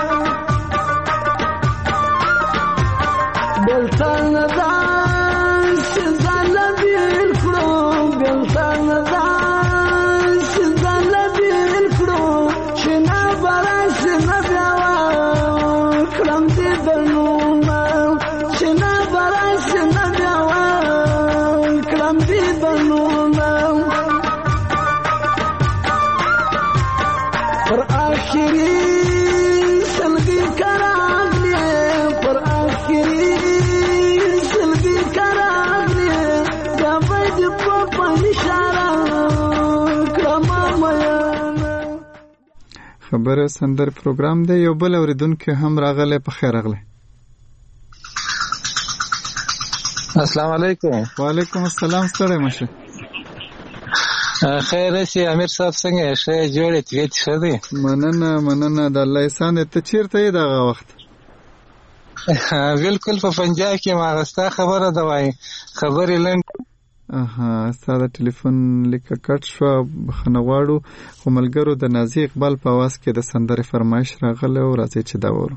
بلتان دان سزال بیل کرو بلتان دان سزال بیل کرو شنا براس نبیاوا کرم دی دنوما شنا براس نبیاوا کرم دی دنوما پر آخری سلگی کراغلی پر آخری سلگی کراغلی گفت پاپا نشارا کرما میانا. خبر سندر پروگرام دی. یو بل اوریدونکو هم راغلی. په خیر راغلی. السلام علیکم. وعلیکم السلام. ستړی مشه. خیر شي امیر صاحب څنګه ښه جوړې طبیعت ښه دی؟ مننه مننه د الله احسان دی. ته چیرته یې دغه وخت؟ بالکل په پنجاب کې ما غستا خبره ده وایي خبرې لنډ. اها ستا د ټلیفون لیکه کټ شوه بخښنه غواړو خو ملګرو د نازي اقبال په اواز کې د سندرې فرمایش راغلی او راځئ چې دا وورو.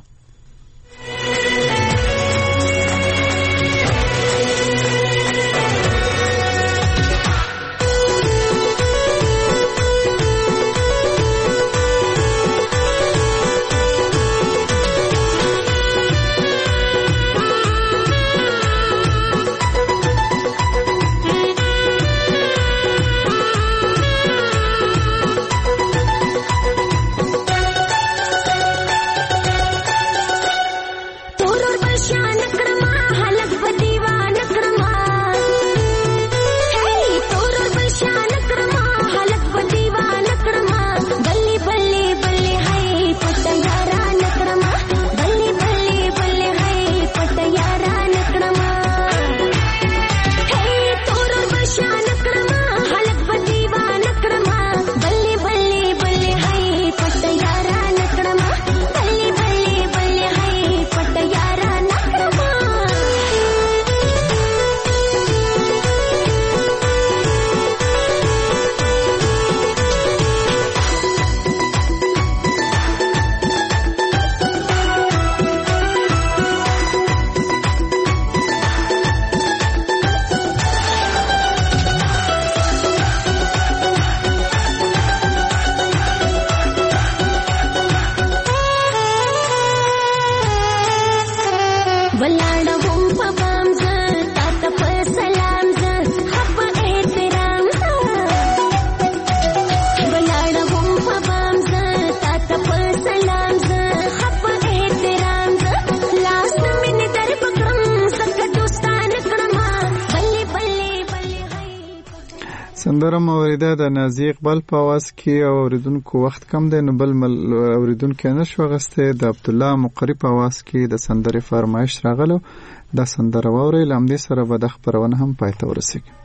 سندره موریده د نازي اقبال په आवाज کې او اوریدونکو وخت کم دی نو بل اوریدونکو نشو غسته د عبد الله مقری په आवाज کې د سندره فرمایش راغلو د سندره ووري لمدې سره به د خبرونه هم پاتې ورسېږي.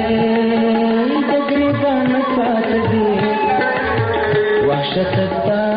وحشت